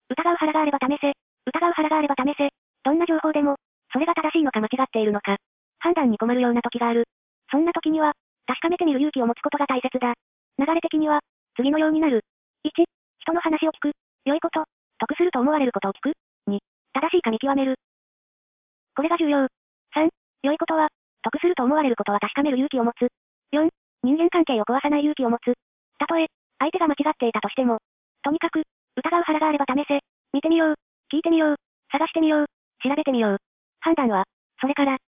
疑う腹があれば試せ。疑う腹があれば試せ。どんな情報でも、それが正しいのか間違っているのか。判断に困るような時がある。そんな時には、確かめてみる勇気を持つことが大切だ。流れ的には、次のようになる。1、人の話を聞く。良いこと、得すると思われることを聞く。2、正しいか見極める。これが重要。3、良いことは、得すると思われることは確かめる勇気を持つ。4、人間関係を壊さない勇気を持つ。たとえ、相手が間違っていたとしても、とにかく、疑う腹があれば試せ。見てみよう。聞いてみよう。探してみよう。調べてみよう。判断は、それから、